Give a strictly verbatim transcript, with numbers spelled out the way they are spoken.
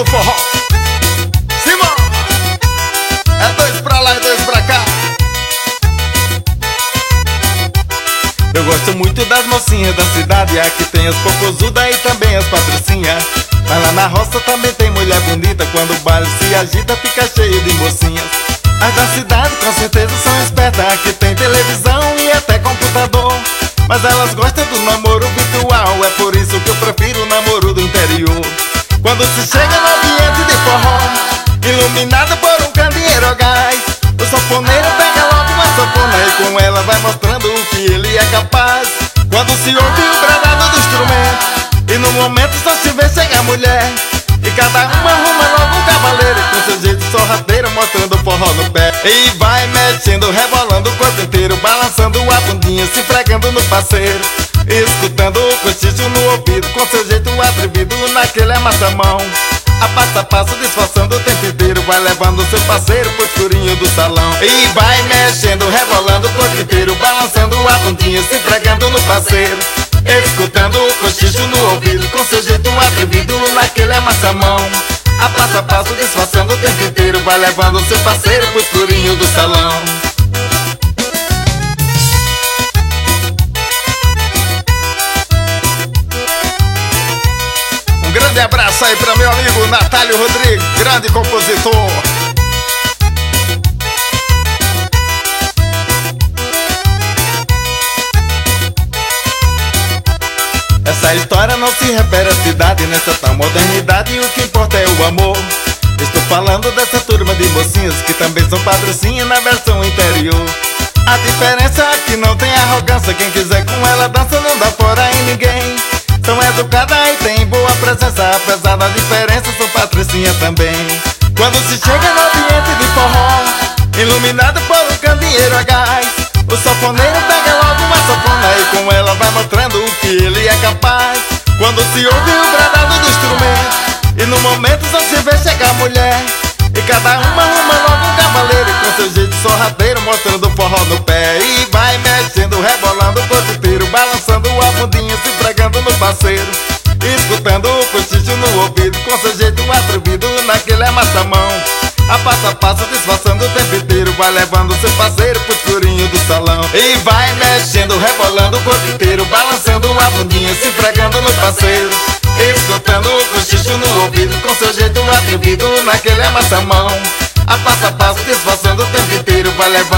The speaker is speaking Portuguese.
forró. Simão! É dois pra lá e dois pra cá. Eu gosto muito das mocinhas da cidade. Aqui tem as popozudas e também as patricinhas. Mas lá na roça também tem mulher bonita. Quando o baile se agita fica cheio de mocinhas. As da cidade com certeza são espertas. Aqui tem televisão e até computador. Mas elas gostam do namoro virtual. É por isso que eu prefiro o namoro do interior. Quando se chega no ambiente de forró, iluminado por um candeeiro a gás, o sanfoneiro pega logo uma sanfona e com ela vai mostrando o que ele é capaz. Quando se ouve o bradado do instrumento e no momento só se vê chegar a mulher, e cada uma arruma logo um cavaleiro com seu jeito sorrateiro, mostrando o forró no pé. E vai mexendo, rebolando o corpo inteiro, balançando a bundinha, se fregando no parceiro, escutando o cochicho no ouvido, com seu jeito atrevido naquele amassamão. A passo a passo, disfarçando o tempo inteiro, vai levando seu parceiro pro escurinho do salão. E vai mexendo, rebolando o corpo inteiro, balançando a bundinha, se fregando no parceiro, escutando o cochicho no ouvido, com seu jeito atrevido naquele amassamão. A passo a passo, disfarçando o tempo inteiro, vai levando seu parceiro pro escurinho do salão. Um grande abraço aí pra meu amigo Natálio Rodrigues, grande compositor. Essa história não se refere à cidade, nessa tal modernidade, o que importa é o amor. Estou falando dessa turma de mocinhas que também são patricinhas na versão interior. A diferença é que não tem arrogância, quem quiser com ela dança, não dá fora em ninguém. São educadas e tem boa presença, apesar da diferença são patricinhas também. Quando se chega no ambiente de forró, iluminado por um candeeiro a gás, o sanfoneiro pega logo uma sanfona e com ela vai mostrando o que ele é capaz. Quando se ouve o bradado do instrumento e no momento só se vê chegar a mulher, e cada uma arruma logo um cavaleiro com seu jeito sorrateiro, mostrando o forró no pé. E vai mexendo, rebolando o corpo inteiro, balançando a bundinha, se fregando no parceiro, escutando o cochicho no ouvido, com seu jeito atrevido naquele amassamão. A passo a passo, disfarçando o tempo inteiro, vai levando seu parceiro pro escurinho do salão. E vai mexendo, rebolando o corpo inteiro, balançando a bundinha, se fregando no parceiro, escutando o cochicho no ouvido, com seu jeito atrevido naquele amassamão. A passo a passo, disfarçando o tempo inteiro, vai levando